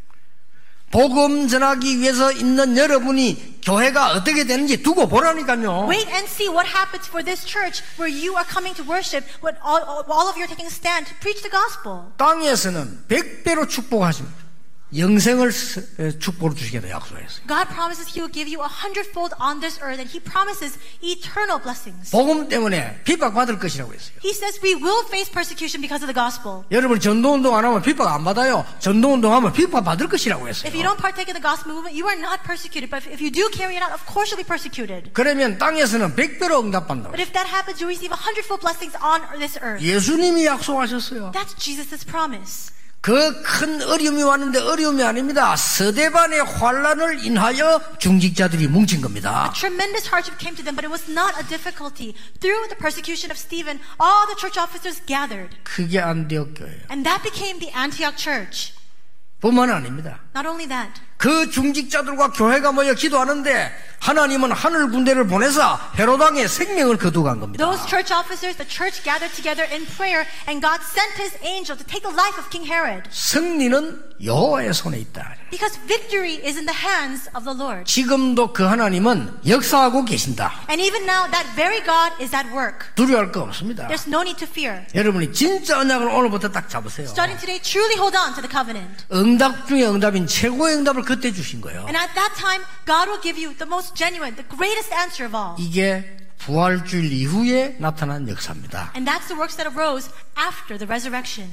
복음 전하기 위해서 있는 여러분이 교회가 어떻게 되는지 두고 보라니까요. Wait and see what happens for this church where you are coming to worship, when all, all of you are taking a stand to preach the gospel. 땅에서는 백 배로 축복하십니다. 영생을 축복으로 주시겠다 약속했어요. God promises He will give you a hundredfold on this earth, and He promises eternal blessings. 복음 때문에 핍박받을 것이라고 했어요. He says we will face persecution because of the gospel. 여러분 전도운동 안 하면 핍박 안 받아요. 전도운동 하면 핍박받을 것이라고 했어요. If you don't partake in the gospel movement, you are not persecuted. But if you do carry it out, of course you'll be persecuted. 그러면 땅에서는 백 배로 응답받는다고. But if that happens, you receive a hundredfold blessings on this earth. 예수님이 약속하셨어요. That's Jesus' promise. 그 큰 어려움이 왔는데 어려움이 아닙니다. 서대반의 환란을 인하여 중직자들이 뭉친 겁니다. Tremendous hardship came to them, but it was not a difficulty. Through the persecution of Stephen, all the church officers gathered. 그게 안디옥 교회예요. And that became the Antioch church. 뿐만 아닙니다. Not only that, 그 중직자들과 교회가 모여 기도하는데 하나님은 하늘 군대를 보내서 헤롯 왕의 생명을 거두간 겁니다. Those church officers, the church gathered together in prayer, and God sent His angel to take the life of King Herod. 승리는 여호와의 손에 있다. Because victory is in the hands of the Lord. 지금도 그 하나님은 역사하고 계신다. And even now, that very God is at work. 두려워할 거 없습니다. There's no need to fear. 여러분이 진짜 언약을 오늘부터 딱 잡으세요. Starting today, truly hold on to the covenant. 응답 중에 응답인 최고의 응답을 그때 주신 거예요. And at that time, God will give you the most genuine, the greatest answer of all. 이게 부활주일 이후에 나타난 역사입니다. And that's the works that arose after the resurrection.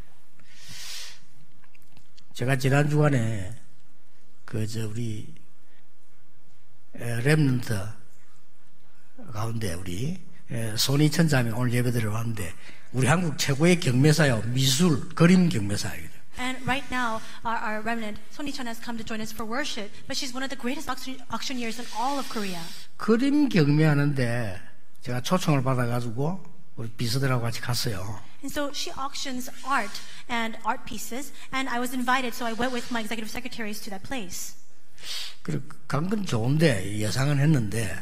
제가 지난 주간에 그 저 우리 렘넌트 가운데 우리 손희천 자매 오늘 예배드리러 왔는데 우리 한국 최고의 경매사요, 미술 그림 경매사예요. And right now, our, our remnant, Sonny-chan, has come to join us for worship, but she's one of the greatest auction, auctioneers in all of Korea. 그림 경매하는데 제가 초청을 받아가지고 우리 비서들하고 같이 갔어요. And so she auctions art and art pieces, and I was invited, so I went with my executive secretaries to that place. 그래 간 건 좋은데 예상은 했는데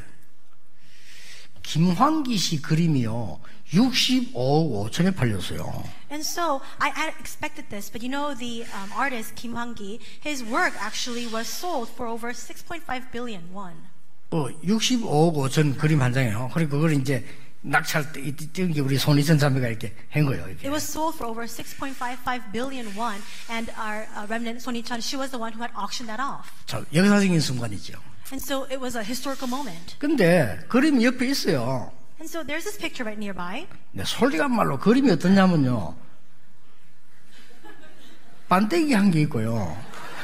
김환기 씨 그림이요 육십오억 오천에 팔렸어요. And so I had expected this, but you know the um, artist Kim Hwang-gi, his work actually was sold for over six point five billion won. 어, 육십오억 오천 그림 한 장이에요. 그리고 그걸 이제 낙찰 띄운 게 우리 손희천 자매가 이렇게 한 거예요. 이렇게. It was sold for over six point five five billion won, and our uh, remnant Sonny-chan, she was the one who had auctioned that off. 자, 역사적인 순간이죠. And so it was a historical moment. 근데 그림이 옆에 있어요. And so there's this picture right nearby. 네, 솔직한 말로 그림이 어떠냐면요. 반대기 한 게 있고요.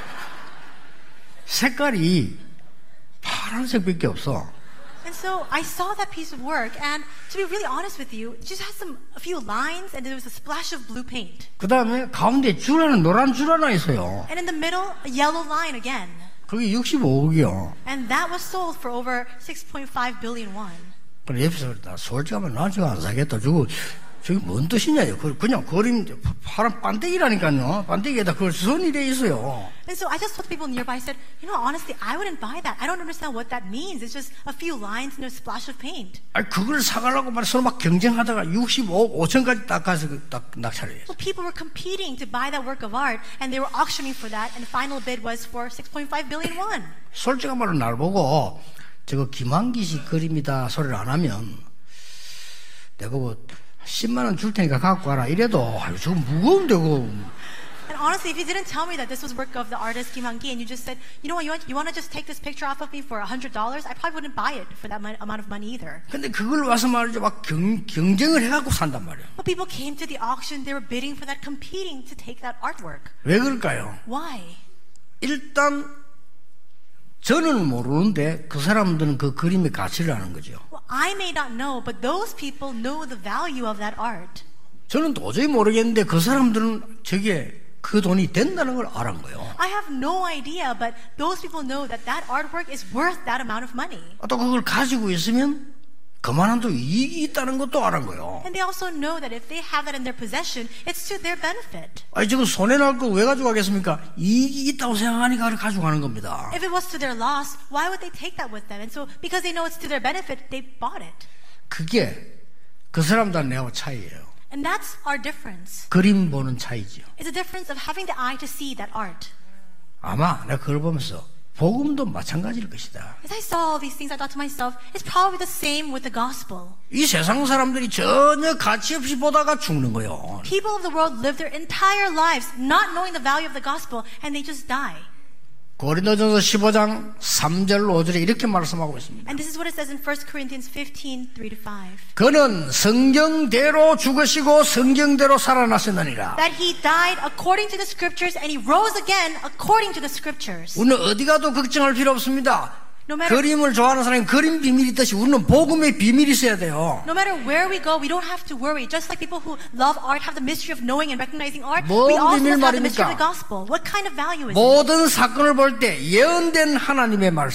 색깔이 파란색밖에 없어. And so I saw that piece of work, and to be really honest with you, it just had some a few lines, and there was a splash of blue paint. 그 다음에 가운데 줄 하나, 노란 줄 하나 있어요. And in the middle, a yellow line again. 그게 육십오억이요. And that was sold for over six point five billion won. 그래 옆에서 그랬다. 솔직하면 나 지금 안 사겠다. 저거 저게 뭔 뜻이냐요? 그냥 그림 파란 반대기라니까요. 반대기에다 그걸 선이 돼 있어요. And so I just told the people nearby, I said, you know, honestly, I wouldn't buy that. I don't understand what that means. It's just a few lines and a splash of paint. 아니 그걸 사가려고 말 서로 막 경쟁하다가 육십오억 오천까지 딱 가서 딱 낙찰을 했어. Well, people were competing to buy that work of art, and they were auctioning for that, and the final bid was for six point five billion won. 솔직한 말로 날 보고 저거 김환기 씨 그림이다 소리를 안 하면 내보고 십만 원 줄 테니까 갖고 가라 이래도 아유 저거 무거운데 그거. And honestly, if you didn't tell me that this was work of the artist Kim Hwang-gi, and you just said, you know what, you want, you want to just take this picture off of me for one hundred dollars, I probably wouldn't buy it for that mon- amount of money either. 근데 그걸 와서 말이죠 막 경, 경쟁을 해갖고 산단 말이야. But people came to the auction, they were bidding for that, competing to take that artwork. 왜 그럴까요? Why? 일단 저는 모르는데 그 사람들은 그 그림의 가치를 아는 거죠. Well, I may not know, but those people know the value of that art. 저는 도저히 모르겠는데 그 사람들은 저게 그 돈이 된다는 걸 알은 거예요. I have no idea, but those people know that that artwork is worth that amount of money. 또 그걸 가지고 있으면 그만한 또 이익이 있다는 것도 알은 거예요. And they also know that if they have that in their possession, it's to their benefit. 아니 지금 손해 날 거 왜 가지고 가겠습니까? 이익이 있다고 생각하니까 가지고 가는 겁니다. If it was to their loss, why would they take that with them? And so, because they know it's to their benefit, they bought it. 그게 그 사람들 내하고 차이예요. And that's our difference. 그림 보는 차이죠. It's a difference of having the eye to see that art. 아마 내가 그걸 보면서 복음도 마찬가지일 것이다. As I saw all these things, I thought to myself, it's probably the same with the gospel. 이 세상 사람들이 전혀 가치 없이 보다가 죽는 거예요. People of the world live their entire lives not knowing the value of the gospel, and they just die. 고린도전서 십오 장 삼 절 오 절에 이렇게 말씀하고 있습니다. And this is what it says in First Corinthians fifteen, three to five. 그는 성경대로 죽으시고 성경대로 살아나셨느니라. That he died according to the scriptures and he rose again according to the scriptures. 우리는 어디 가도 걱정할 필요 없습니다. No matter, 그림을 좋아하는 사람이 그림 비밀이 있듯이 우리는 복음의 비밀이 있어야 돼요. no matter where we go, we don't have to worry. Just like people who love art have the mystery of knowing and recognizing art, 뭔 we also 비밀 have the mystery 말입니까? of the gospel. What kind of value is it? 모든 사건을 볼 때 예언된 하나님의 말씀.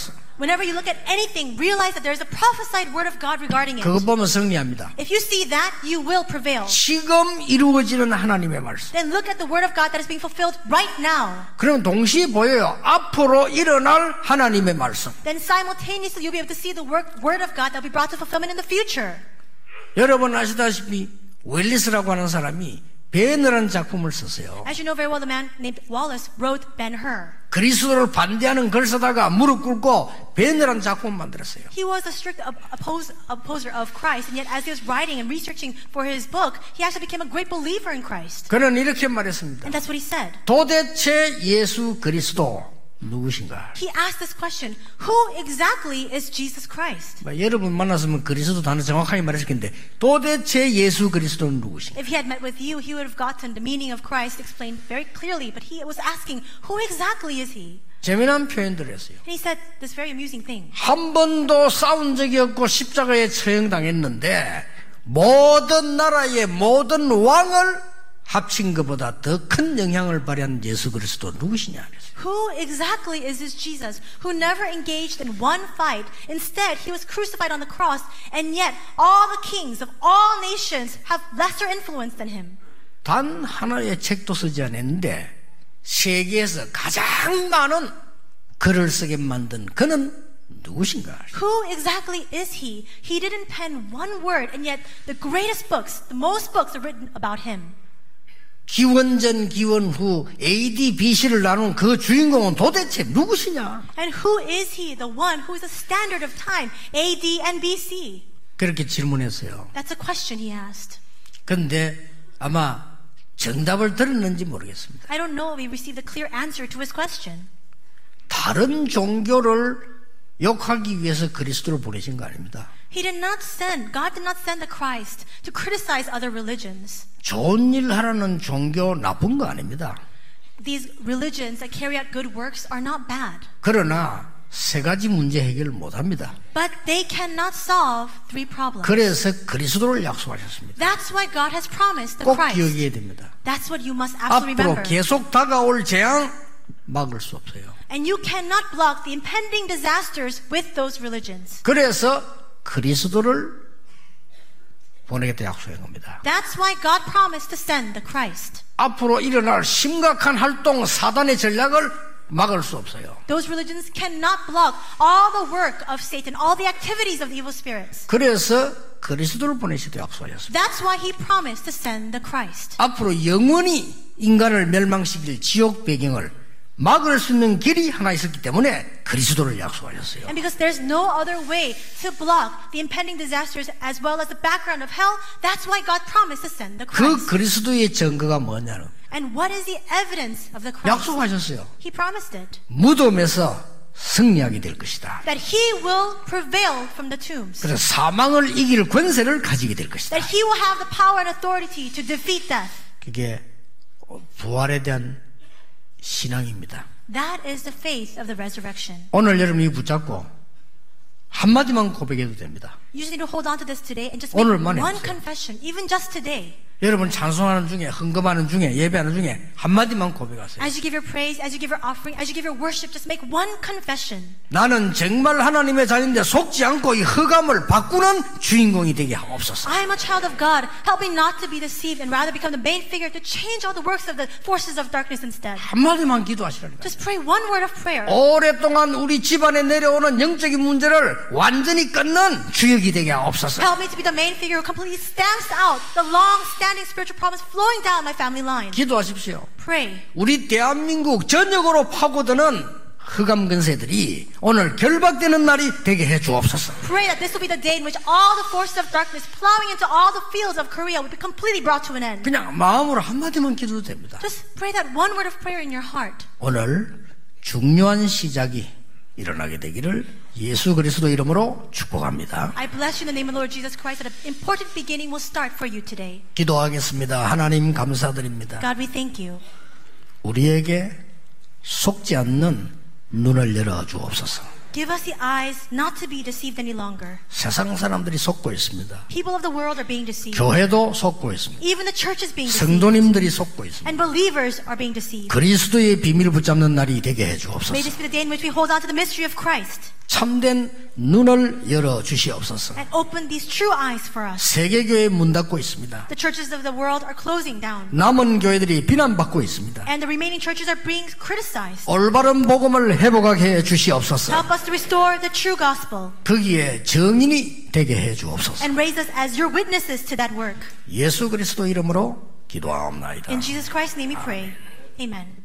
Whenever you look at anything, realize that there is a prophesied word of God regarding it. 그거 보면 승리합니다. If you see that, you will prevail. 지금 이루어지는 하나님의 말씀. Then look at the word of God that is being fulfilled right now. 그럼 동시에 보여요. 앞으로 일어날 하나님의 말씀. Then simultaneously you'll be able to see the word, word of God that will be brought to fulfillment in the future. 여러분 아시다시피 웰리스라고 하는 사람이 벤이라는 작품을 썼어요. As you know very well, the man named Wallace wrote Ben-Hur. 그리스도를 반대하는 글 쓰다가 무릎 꿇고 벤이라는 작품을 만들었어요. He was a strict oppose, opposer of Christ, and yet as he was writing and researching for his book, he actually became a great believer in Christ. 그는 이렇게 말했습니다. And that's what he said. 도대체 예수 그리스도 누구신가? He asked this question, who exactly is Jesus Christ? 뭐, 여러분 만났으면 그리스도 단어 정확하게 말했을 텐데 도대체 예수 그리스도는 누구신가? If he had met with you, he would have gotten the meaning of Christ explained very clearly, but he was asking, who exactly is he? 재미난 표현들을 했어요. And he said this very amusing thing. 한 번도 싸운 적이 없고 십자가에 처형당했는데 모든 나라의 모든 왕을 합친 것보다 더 큰 영향을 발휘한 예수 그리스도 누구시냐? Who exactly is this Jesus who never engaged in one fight? Instead, he was crucified on the cross, and yet all the kings of all nations have lesser influence than him. 단 하나의 책도 쓰지 않았는데 세계에서 가장 많은 글을 쓰게 만든 그는 누구신가? Who exactly is he? He didn't pen one word, and yet the greatest books, the most books are written about him. 기원전 기원후 에이디 비씨를 나눈 그 주인공은 도대체 누구시냐? And who is he, the one who is the standard of time, A D and B C? 그렇게 질문했어요. That's a question he asked. 그런데 아마 정답을 들었는지 모르겠습니다. I don't know if he received a clear answer to his question. 다른 종교를 욕하기 위해서 그리스도를 보내신 거 아닙니다. He did not send, God did not send the Christ to criticize other religions. 좋은 일 하라는 종교 나쁜 거 아닙니다. These religions that carry out good works are not bad. 그러나 세 가지 문제 해결을 못합니다. But they cannot solve three problems. 그래서 그리스도를 약속하셨습니다. That's why God has promised the 꼭 Christ. 기억해야 됩니다. That's what you must absolutely 앞으로 remember. 계속 다가올 재앙 막을 수 없어요. And you cannot block the impending disasters with those religions. 그래서 그리스도를 보내겠다 약속한 겁니다. That's why God promised to send the Christ. 앞으로 일어날 심각한 활동 사단의 전략을 막을 수 없어요. Those religions cannot block all the work of Satan, all the activities of the evil spirits. 그래서 그리스도를 보내시되 약속하셨습니다. That's why he promised to send the Christ. 앞으로 영원히 인간을 멸망시킬 지옥 배경을 막을 수 있는 길이 하나 있었기 때문에 그리스도를 약속하셨어요. And because there's no other way to block the impending disasters as well as the background of hell, that's why God promised to send the 그 Christ. 그리스도의 증거가 뭐냐는 And what is the evidence of the Christ? 약속하셨어요. He promised it. 무덤에서 승리하게 될 것이다. That he will prevail from the tombs. 그래서 사망을 이길 권세를 가지게 될 것이다. That he will have the power and authority to defeat death. 그게 부활에 대한 신앙입니다. That is the faith of the resurrection. 오늘 여러분이 붙잡고 한마디만 고백해도 됩니다. You just need to hold on to this today and just make 오늘만 one 해보세요. confession, even just today. 여러분 찬송하는 중에 헌금하는 중에 예배하는 중에 한마디만 고백하세요. As you give your praise, as you give your offering, as you give your worship, just make one confession. 나는 정말 하나님의 자녀인데 속지 않고 이 흑암을 바꾸는 주인공이 되게 하옵소서. I am a child of God. Help me not to be deceived and rather become the main figure to change all the works of the forces of darkness instead. 한마디만 기도하시라니까. Just pray one word of prayer. 오랫동안 우리 집안에 내려오는 영적인 문제를 완전히 끊는 주역이 되게 하옵소서. Help me to be the main figure who completely stamps out the long-standing spiritual problems flowing down my family line. 기도하십시오. Pray. 우리 대한민국 전역으로 파고드는 흑암 근세들이 오늘 결박되는 날이 되게 해 주옵소서. Pray that this will be the day in which all the forces of darkness plowing into all the fields of Korea will be completely brought to an end. 그냥 마음으로 한마디만 기도도 됩니다. Just pray that one word of prayer in your heart. 오늘 중요한 시작이 일어나게 되기를 예수 그리스도 이름으로 축복합니다. I bless you in the name of the Lord Jesus Christ that an important beginning will start for you today. 기도하겠습니다. 하나님 감사드립니다. God, we thank you. 우리에게 속지 않는 눈을 열어 주옵소서. Give us the eyes not to be deceived any longer. 세상 사람들이 속고 있습니다. People of the world are being deceived. 교회도 속고 있습니다. Even the church is being deceived. 성도님들이 속고 있습니다. And believers are being deceived. 그리스도의 비밀을 붙잡는 날이 되게 해 May 주옵소서. this be the day in which we hold on to the mystery of Christ. 참 참된 눈을 열어 주시옵소서. and open these true eyes for us. 세계교회 문 닫고 있습니다. The churches of the world are closing down. 남은 교회들이 비난받고 있습니다. And the remaining churches are being criticized. 올바른 복음을 회복하게 해 주시옵소서. Help us to restore the true gospel 거기에 증인이 되게 해 주옵소서. and raise us as your witnesses to that work. 예수 그리스도 이름으로 기도하옵나이다. In Jesus Christ's name we pray. Amen.